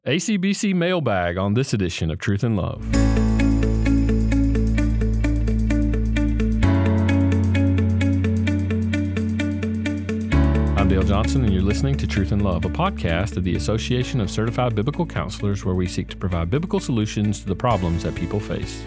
ACBC Mailbag on this edition of Truth and Love. I'm Dale Johnson, and you're listening to Truth and Love, a podcast of the Association of Certified Biblical Counselors, where we seek to provide biblical solutions to the problems that people face.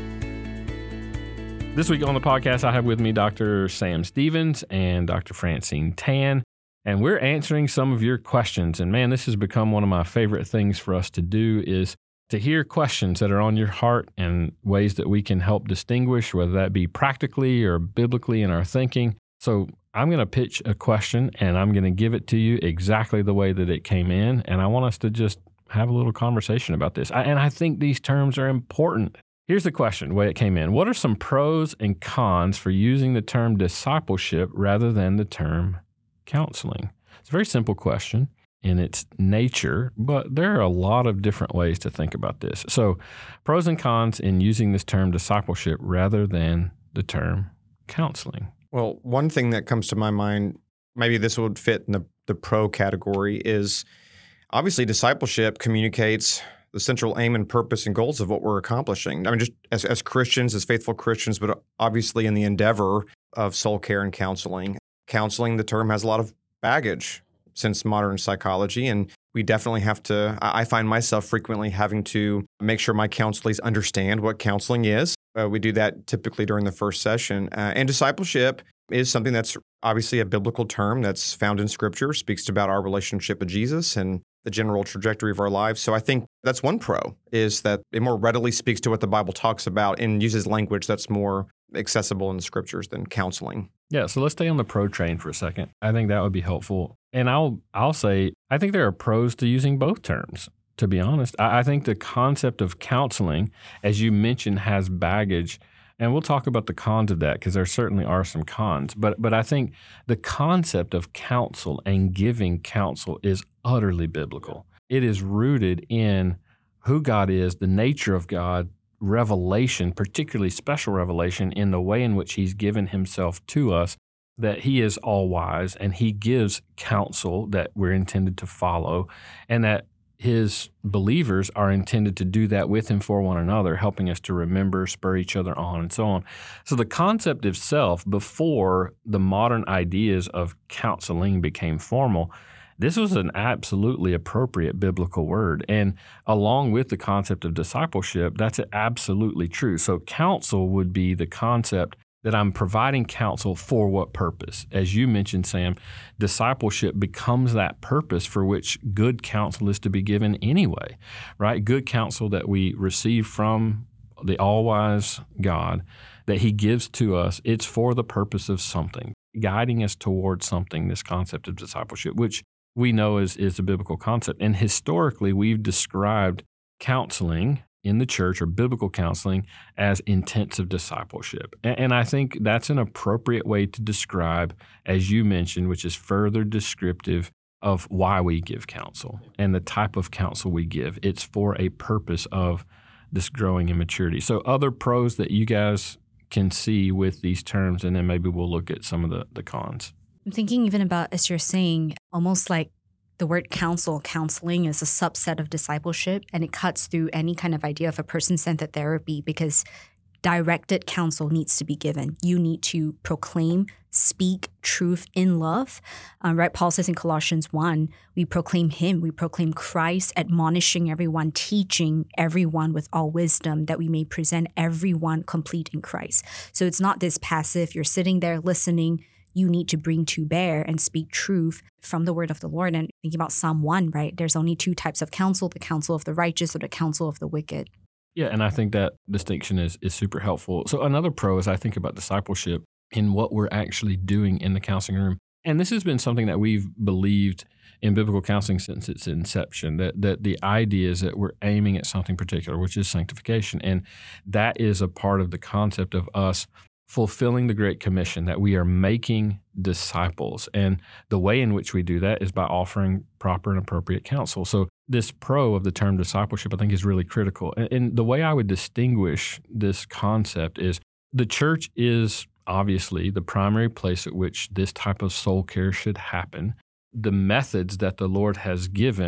This week on the podcast, I have with me Dr. Sam Stevens and Dr. Francine Tan, and we're answering some of your questions. And man, this has become one of my favorite things for us to do, is to hear questions that are on your heart and ways that we can help distinguish, whether that be practically or biblically in our thinking. So I'm going to pitch a question, and I'm going to give it to you exactly the way that it came in, and I want us to just have a little conversation about this. And I think these terms are important. Here's the question, the way it came in. What are some pros and cons for using the term discipleship rather than the term counseling? It's a very simple question in its nature, but there are a lot of different ways to think about this. So, pros and cons in using this term discipleship rather than the term counseling. Well, one thing that comes to my mind, maybe this would fit in the pro category, is obviously discipleship communicates the central aim and purpose and goals of what we're accomplishing. I mean, just as Christians, as faithful Christians, but obviously in the endeavor of soul care and counseling. Counseling, the term has a lot of baggage since modern psychology, and we definitely have to, I find myself frequently having to make sure my counselees understand what counseling is. We do that typically during the first session. And discipleship is something that's obviously a biblical term that's found in Scripture, speaks about our relationship with Jesus and the general trajectory of our lives. So I think that's one pro, is that it more readily speaks to what the Bible talks about and uses language that's more accessible in the Scriptures than counseling. Yeah, so let's stay on the pro train for a second. I think that would be helpful. And I'll say, I think there are pros to using both terms, to be honest. I think the concept of counseling, as you mentioned, has baggage. And we'll talk about the cons of that, because there certainly are some cons. But I think the concept of counsel and giving counsel is utterly biblical. It is rooted in who God is, the nature of God, revelation, particularly special revelation in the way in which He's given Himself to us, that He is all-wise and He gives counsel that we're intended to follow, and that His believers are intended to do that with Him for one another, helping us to remember, spur each other on, and so on. So the concept itself, before the modern ideas of counseling became formal, this was an absolutely appropriate biblical word. And along with the concept of discipleship, that's absolutely true. So counsel would be the concept that I'm providing counsel for what purpose? As you mentioned, Sam, discipleship becomes that purpose for which good counsel is to be given anyway, right? Good counsel that we receive from the all-wise God, that He gives to us, it's for the purpose of something, guiding us towards something, this concept of discipleship, which we know is a biblical concept. And historically, we've described counseling in the church, or biblical counseling, as intensive discipleship. And I think that's an appropriate way to describe, as you mentioned, which is further descriptive of why we give counsel and the type of counsel we give. It's for a purpose of this growing in maturity. So other pros that you guys can see with these terms, and then maybe we'll look at some of the cons. I'm thinking even about, as you're saying, almost like the word counseling is a subset of discipleship, and it cuts through any kind of idea of a person-centered therapy, because directed counsel needs to be given. You need to proclaim, speak truth in love. Right? Paul says in Colossians 1, we proclaim Him, we proclaim Christ, admonishing everyone, teaching everyone with all wisdom, that we may present everyone complete in Christ. So it's not this passive, you're sitting there listening. You need to bring to bear and speak truth from the word of the Lord. And thinking about Psalm 1, right? There's only two types of counsel, the counsel of the righteous or the counsel of the wicked. Yeah, and I think that distinction is super helpful. So another pro, as I think about discipleship in what we're actually doing in the counseling room, and this has been something that we've believed in biblical counseling since its inception, that the idea is that we're aiming at something particular, which is sanctification. And that is a part of the concept of us fulfilling the Great Commission, that we are making disciples. And the way in which we do that is by offering proper and appropriate counsel. So this pro of the term discipleship, I think, is really critical. And the way I would distinguish this concept is the church is obviously the primary place at which this type of soul care should happen. The methods that the Lord has given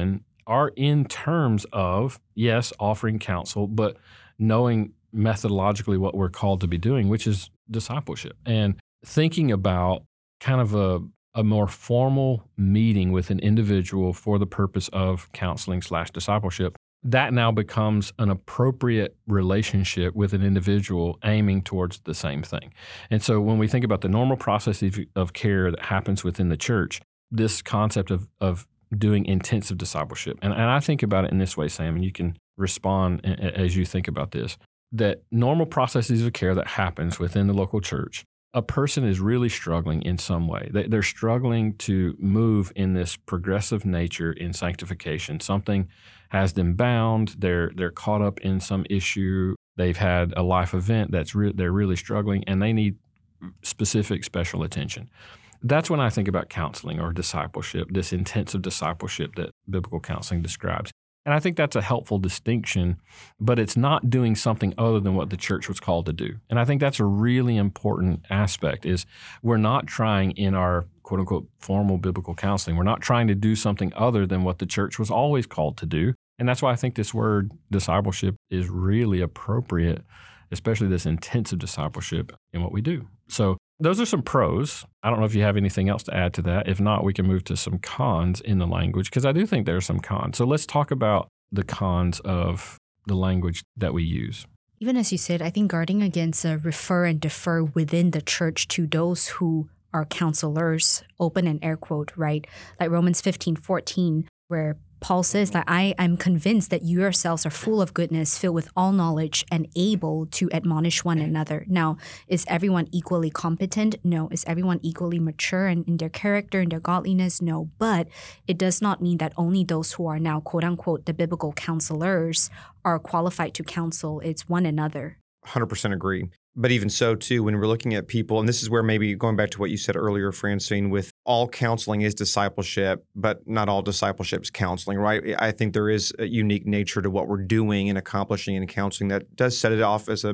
are in terms of, yes, offering counsel, but knowing methodologically what we're called to be doing, which is discipleship. And thinking about kind of a more formal meeting with an individual for the purpose of counseling/discipleship, that now becomes an appropriate relationship with an individual aiming towards the same thing. And so when we think about the normal process of care that happens within the church, this concept of doing intensive discipleship, and I think about it in this way, Sam, and you can respond as you think about this, that normal processes of care that happens within the local church, a person is really struggling in some way. They're struggling to move in this progressive nature in sanctification. Something has them bound. They're caught up in some issue. They've had a life event they're really struggling, and they need specific special attention. That's when I think about counseling or discipleship, this intensive discipleship that biblical counseling describes. And I think that's a helpful distinction, but it's not doing something other than what the church was called to do. And I think that's a really important aspect is we're not trying in our quote unquote formal biblical counseling, we're not trying to do something other than what the church was always called to do. And that's why I think this word discipleship is really appropriate, especially this intensive discipleship in what we do. So those are some pros. I don't know if you have anything else to add to that. If not, we can move to some cons in the language, because I do think there are some cons. So let's talk about the cons of the language that we use. Even as you said, I think guarding against a refer and defer within the church to those who are counselors, open and air quote, right? Like Romans 15:14, where Paul says that I'm convinced that you yourselves are full of goodness, filled with all knowledge, and able to admonish one another. Now, is everyone equally competent? No. Is everyone equally mature in their character, in their godliness? No. But it does not mean that only those who are now, quote unquote, the biblical counselors are qualified to counsel. It's one another. 100% agree. But even so, too, when we're looking at people, and this is where maybe going back to what you said earlier, Francine, with all counseling is discipleship, but not all discipleship is counseling, right? I think there is a unique nature to what we're doing and accomplishing in counseling that does set it off as a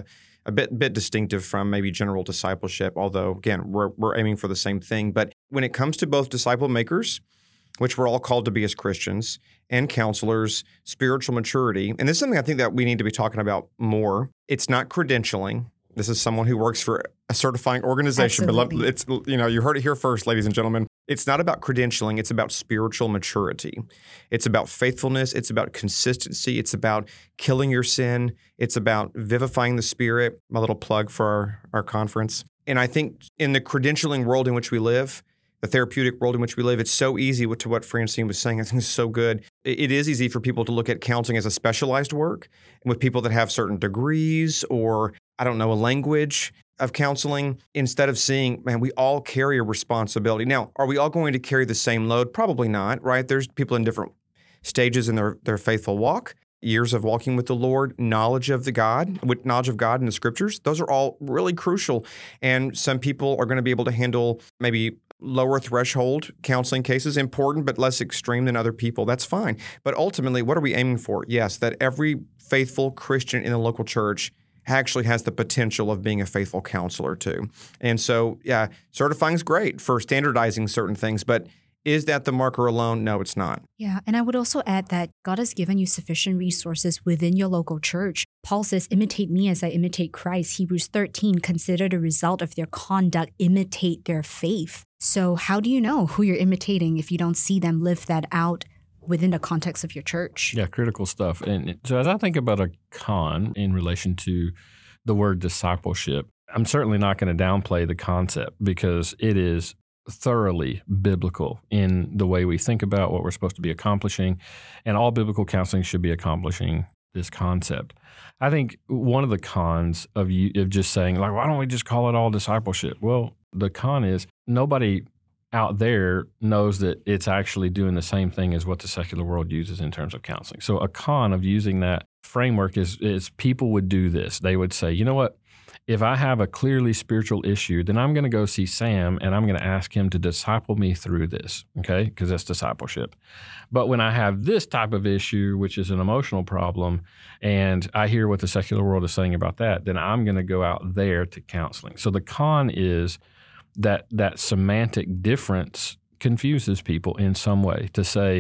bit distinctive from maybe general discipleship, although, again, we're aiming for the same thing. But when it comes to both disciple makers, which we're all called to be as Christians, and counselors, spiritual maturity, and this is something I think that we need to be talking about more. It's not credentialing. This is someone who works for a certifying organization. Absolutely. But it's, you heard it here first, ladies and gentlemen. It's not about credentialing. It's about spiritual maturity. It's about faithfulness. It's about consistency. It's about killing your sin. It's about vivifying the Spirit. My little plug for our conference. And I think in the credentialing world in which we live, the therapeutic world in which we live, it's so easy to what Francine was saying. I think it's so good. It is easy for people to look at counseling as a specialized work, and with people that have certain degrees or, I don't know, a language of counseling, instead of seeing, man, we all carry a responsibility. Now, are we all going to carry the same load? Probably not, right? There's people in different stages in their faithful walk, years of walking with the Lord, knowledge of God in the Scriptures. Those are all really crucial. And some people are going to be able to handle maybe lower threshold counseling cases, important but less extreme than other people. That's fine. But ultimately, what are we aiming for? Yes, that every faithful Christian in the local church actually has the potential of being a faithful counselor too. And so, yeah, certifying is great for standardizing certain things, but is that the marker alone? No, it's not. Yeah, and I would also add that God has given you sufficient resources within your local church. Paul says, imitate me as I imitate Christ. Hebrews 13, consider the result of their conduct, imitate their faith. So how do you know who you're imitating if you don't see them live that out within the context of your church? Yeah, critical stuff. And so as I think about a con in relation to the word discipleship, I'm certainly not going to downplay the concept because it is thoroughly biblical in the way we think about what we're supposed to be accomplishing, and all biblical counseling should be accomplishing this concept. I think one of the cons of just saying, like, why don't we just call it all discipleship? Well, the con is nobody out there knows that it's actually doing the same thing as what the secular world uses in terms of counseling. So a con of using that framework is people would do this. They would say, you know what? If I have a clearly spiritual issue, then I'm going to go see Sam and I'm going to ask him to disciple me through this, okay? Because that's discipleship. But when I have this type of issue, which is an emotional problem, and I hear what the secular world is saying about that, then I'm going to go out there to counseling. So the con is that semantic difference confuses people in some way to say,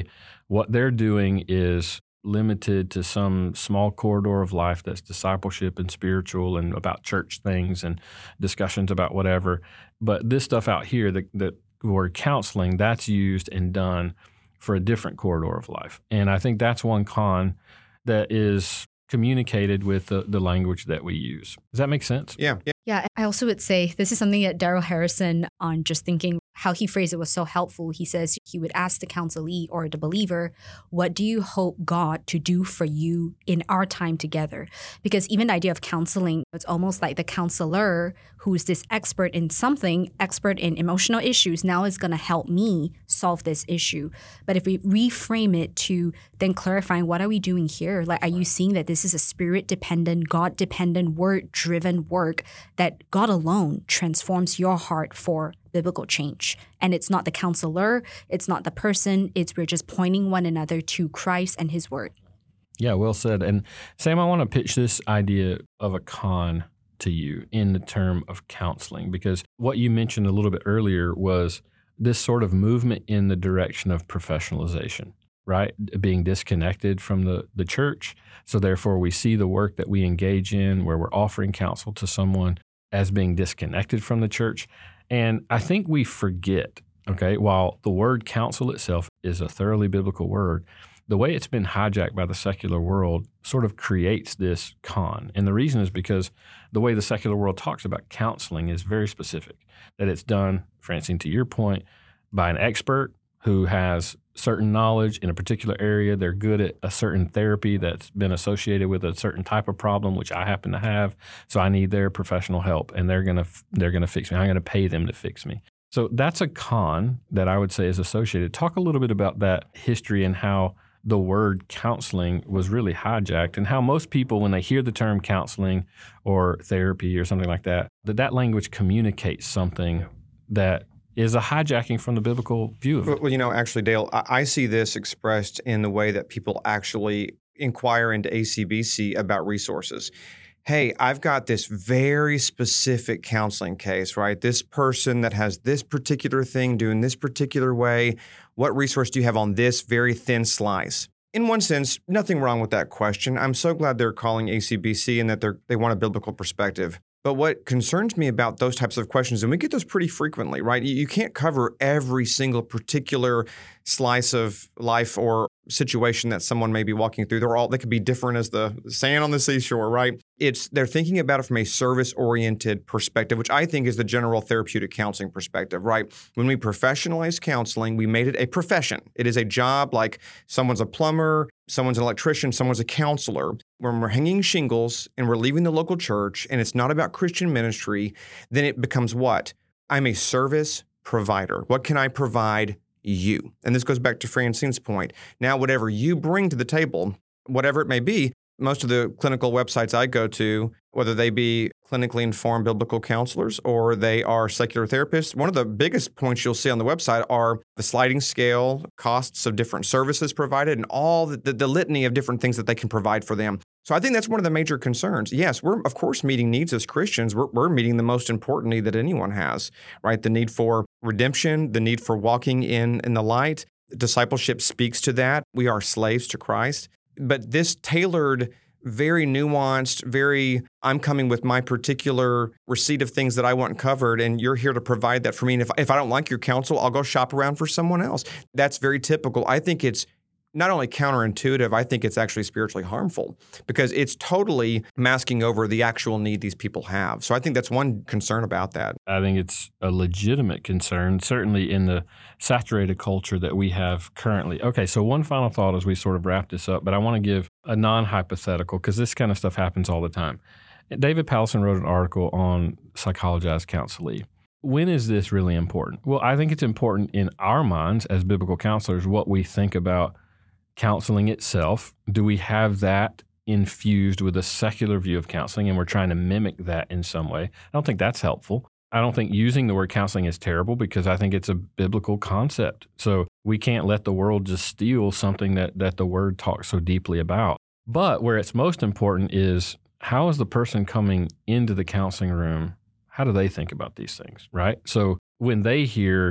what they're doing is limited to some small corridor of life that's discipleship and spiritual and about church things and discussions about whatever. But this stuff out here, the word counseling, that's used and done for a different corridor of life. And I think that's one con that is communicated with the language that we use. Does that make sense? Yeah. Yeah, I also would say this is something that Darrell Harrison, on just thinking how he phrased it was so helpful. He says he would ask the counselee or the believer, what do you hope God to do for you in our time together? Because even the idea of counseling, it's almost like the counselor, who's this expert in something, expert in emotional issues, now is going to help me solve this issue. But if we reframe it to then clarifying, what are we doing here? Like, are you seeing that this is a spirit-dependent, God-dependent, word-driven work that God alone transforms your heart for biblical change? And it's not the counselor, it's not the person, we're just pointing one another to Christ and his word. Yeah, well said. And Sam, I want to pitch this idea of a con to you in the term of counseling, because what you mentioned a little bit earlier was this sort of movement in the direction of professionalization, right? Being disconnected from the church. So therefore we see the work that we engage in where we're offering counsel to someone as being disconnected from the church. And I think we forget, okay, while the word counsel itself is a thoroughly biblical word, the way it's been hijacked by the secular world sort of creates this con. And the reason is because the way the secular world talks about counseling is very specific, that it's done, Francine, to your point, by an expert who has certain knowledge in a particular area. They're good at a certain therapy that's been associated with a certain type of problem, which I happen to have. So I need their professional help, and they're gonna fix me. I'm gonna pay them to fix me. So that's a con that I would say is associated. Talk a little bit about that history and how the word counseling was really hijacked, and how most people, when they hear the term counseling or therapy or something like that, that language communicates something that is a hijacking from the biblical view of it. Well, actually, Dale, I see this expressed in the way that people actually inquire into ACBC about resources. Hey, I've got this very specific counseling case, right? This person that has this particular thing doing this particular way. What resource do you have on this very thin slice? In one sense, nothing wrong with that question. I'm so glad they're calling ACBC and that they want a biblical perspective. But what concerns me about those types of questions, and we get those pretty frequently, right? You can't cover every single particular slice of life or situation that someone may be walking through. They could be different as the sand on the seashore, right? They're thinking about it from a service-oriented perspective, which I think is the general therapeutic counseling perspective, right? When we professionalize counseling, we made it a profession. It is a job, like someone's a plumber, someone's an electrician, someone's a counselor. When we're hanging shingles and we're leaving the local church and it's not about Christian ministry, then it becomes what? I'm a service provider. What can I provide you? And this goes back to Francine's point. Now, whatever you bring to the table, whatever it may be, most of the clinical websites I go to, whether they be clinically informed biblical counselors or they are secular therapists, one of the biggest points you'll see on the website are the sliding scale costs of different services provided and all the litany of different things that they can provide for them. So I think that's one of the major concerns. Yes, we're, of course, meeting needs as Christians. We're meeting the most important need that anyone has, right? The need for redemption, the need for walking in the light. Discipleship speaks to that. We are slaves to Christ. But this tailored, very nuanced, I'm coming with my particular receipt of things that I want covered, and you're here to provide that for me. And if I don't like your counsel, I'll go shop around for someone else. That's very typical. I think it's not only counterintuitive, I think it's actually spiritually harmful because it's totally masking over the actual need these people have. So I think that's one concern about that. I think it's a legitimate concern, certainly in the saturated culture that we have currently. Okay, so one final thought as we sort of wrap this up, but I want to give a non-hypothetical because this kind of stuff happens all the time. David Powlison wrote an article on psychologized counselee. When is this really important? Well, I think it's important in our minds as biblical counselors, what we think about counseling itself. Do we have that infused with a secular view of counseling and we're trying to mimic that in some way? I don't think that's helpful. I don't think using the word counseling is terrible because I think it's a biblical concept. So we can't let the world just steal something that the word talks so deeply about. But where it's most important is how is the person coming into the counseling room, how do they think about these things, right? So when they hear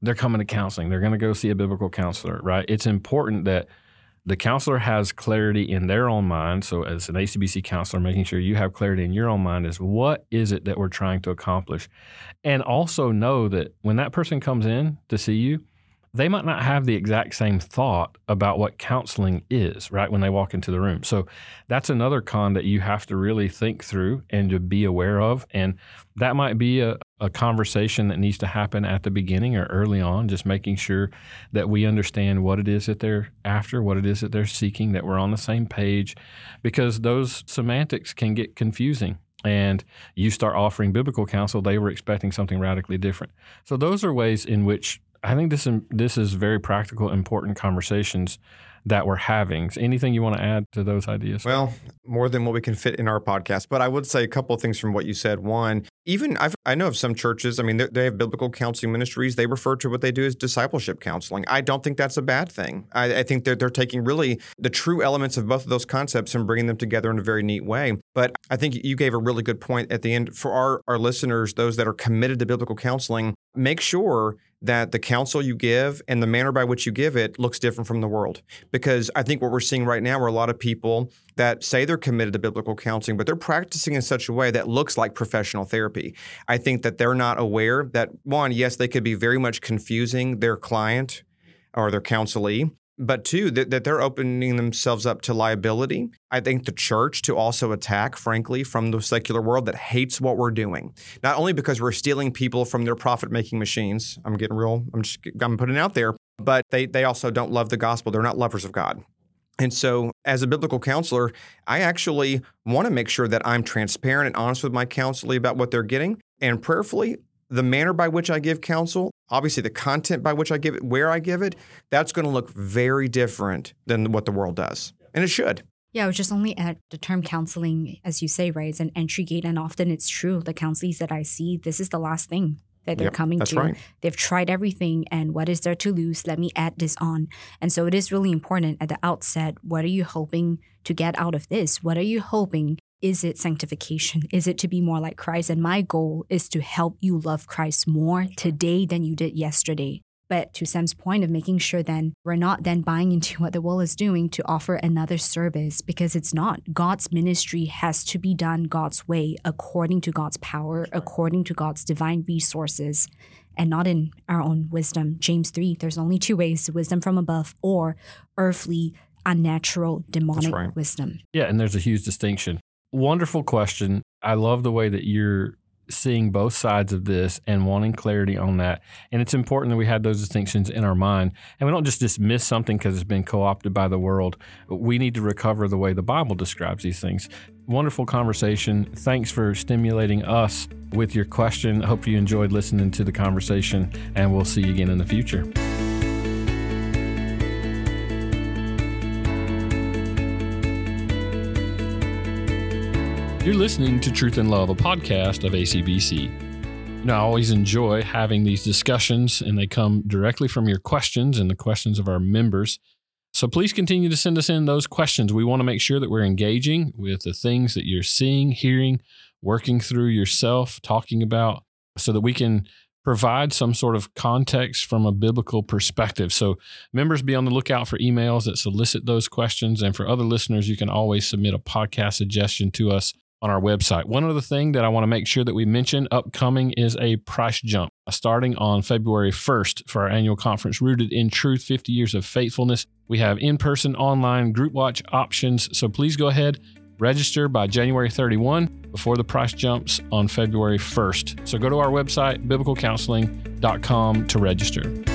they're coming to counseling. They're going to go see a biblical counselor, right? It's important that the counselor has clarity in their own mind. So as an ACBC counselor, making sure you have clarity in your own mind is what is it that we're trying to accomplish? And also know that when that person comes in to see you, they might not have the exact same thought about what counseling is, right, when they walk into the room. So that's another con that you have to really think through and to be aware of. And that might be a conversation that needs to happen at the beginning or early on, just making sure that we understand what it is that they're after, what it is that they're seeking, that we're on the same page, because those semantics can get confusing. And you start offering biblical counsel, they were expecting something radically different. So those are ways in which I think this is very practical, important conversations that we're having. So anything you want to add to those ideas? Well, more than what we can fit in our podcast. But I would say a couple of things from what you said. One, even I know of some churches, I mean, they have biblical counseling ministries. They refer to what they do as discipleship counseling. I don't think that's a bad thing. I think they're taking really the true elements of both of those concepts and bringing them together in a very neat way. But I think you gave a really good point at the end. For our listeners, those that are committed to biblical counseling, make sure that the counsel you give and the manner by which you give it looks different from the world. Because I think what we're seeing right now are a lot of people that say they're committed to biblical counseling, but they're practicing in such a way that looks like professional therapy. I think that they're not aware that, one, yes, they could be very much confusing their client or their counselee, but two, that they're opening themselves up to liability. I think the church to also attack, frankly, from the secular world that hates what we're doing. Not only because we're stealing people from their profit-making machines. I'm putting it out there. But they also don't love the gospel. They're not lovers of God. And so as a biblical counselor, I actually want to make sure that I'm transparent and honest with my counselee about what they're getting. And prayerfully, the manner by which I give counsel, obviously the content by which I give it, where I give it, that's going to look very different than what the world does. And it should. Yeah, I would just only add the term counseling, as you say, right, is an entry gate. And often it's true. The counselees that I see, this is the last thing that they're coming to. Right. They've tried everything, and what is there to lose? Let me add this on. And so it is really important at the outset, what are you hoping to get out of this? What are you hoping? Is it sanctification? Is it to be more like Christ? And my goal is to help you love Christ more today than you did yesterday. But to Sam's point of making sure then we're not then buying into what the world is doing to offer another service, because it's not. God's ministry has to be done God's way, according to God's power, according to God's divine resources, and not in our own wisdom. James 3, there's only two ways: wisdom from above or earthly, unnatural, demonic wisdom. Yeah, and there's a huge distinction. Wonderful question. I love the way that you're seeing both sides of this and wanting clarity on that. And it's important that we had those distinctions in our mind. And we don't just dismiss something because it's been co-opted by the world. We need to recover the way the Bible describes these things. Wonderful conversation. Thanks for stimulating us with your question. I hope you enjoyed listening to the conversation, and we'll see you again in the future. You're listening to Truth and Love, a podcast of ACBC. I always enjoy having these discussions, and they come directly from your questions and the questions of our members. So please continue to send us in those questions. We want to make sure that we're engaging with the things that you're seeing, hearing, working through yourself, talking about, so that we can provide some sort of context from a biblical perspective. So members, be on the lookout for emails that solicit those questions. And for other listeners, you can always submit a podcast suggestion to us on our website. One other thing that I want to make sure that we mention upcoming is a price jump starting on February 1st for our annual conference, Rooted in Truth, 50 Years of Faithfulness. We have in-person, online, group watch options. So please go ahead, register by January 31 before the price jumps on February 1st. So go to our website, biblicalcounseling.com, to register.